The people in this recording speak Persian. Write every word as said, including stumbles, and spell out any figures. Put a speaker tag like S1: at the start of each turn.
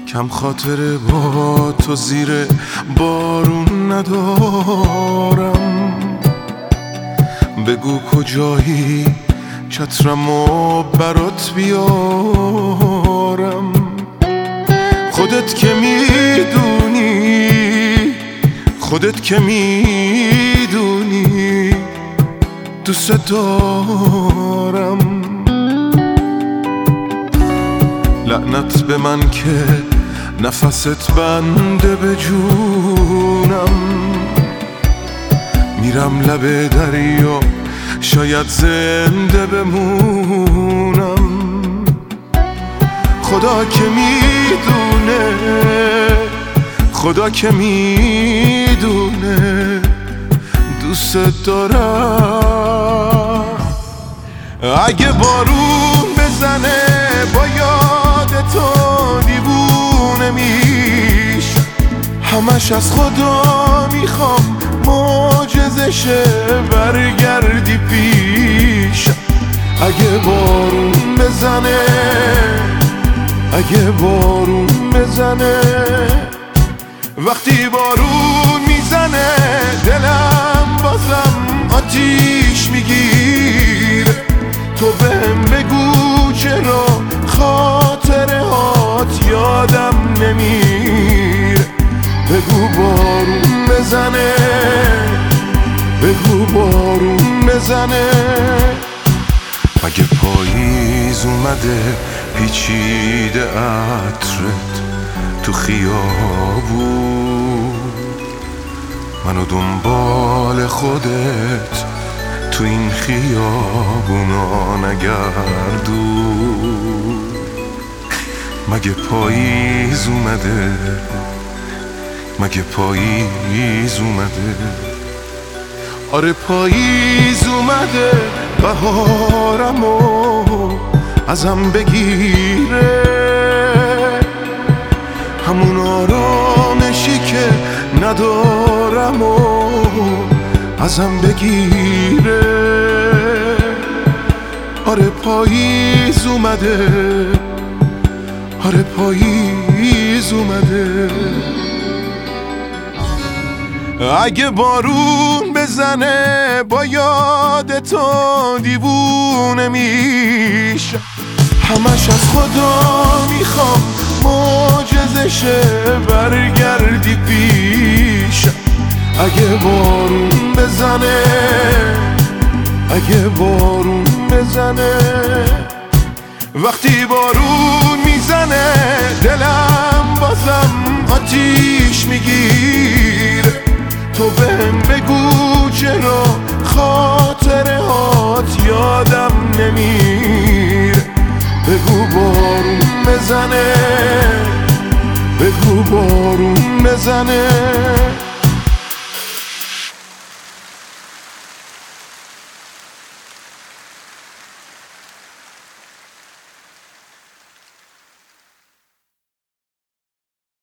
S1: کم خاطره با تو زیر بارون ندارم. بگو کجایی چترمو برات بیارم. خودت که میدونی خودت که میدونی دوست دارم. لعنت به من که نفست بنده به جونم. میرم لب دریا شاید زنده بمونم. خدا که میدونه خدا که میدونه دوست دارم. اگه بارون بزنه با یاد تو دیوونه میشم. همش از خدا میخوام معجزه شه برگردی پیشم. اگه بارون بزنه اگه بارون بزنه وقتی بارون میزنه دلم بازم آتیش میگیره. تو بهم بگو چرا خاطره هات یادم نمیره. بگو بارون بزنه بگو بارون بزنه. مگه پاییز اومده پیچیده عطرت تو خیابون. منو دنبال خودت تو این خیابونا نگردون. مگه پاییز اومده مگه پاییز اومده. آره پاییز اومده بهارمو ازم بگیره. همون آرامشی که ندارم و ازم بگیره. آره پاییز اومده آره پاییز اومده. اگه بارون بزنه با یاد تو دیوونه میشم. همش از خدا میخوام معجزه شه برگردی پیشم. اگه بارون بزنه اگه بارون بزنه وقتی بارون میزنه دلم بازم آتیش میگیره. تو بهم بگو چرا خاطره هات یادم نمیره. بگو بارون بزنه بگو بارون بزنه.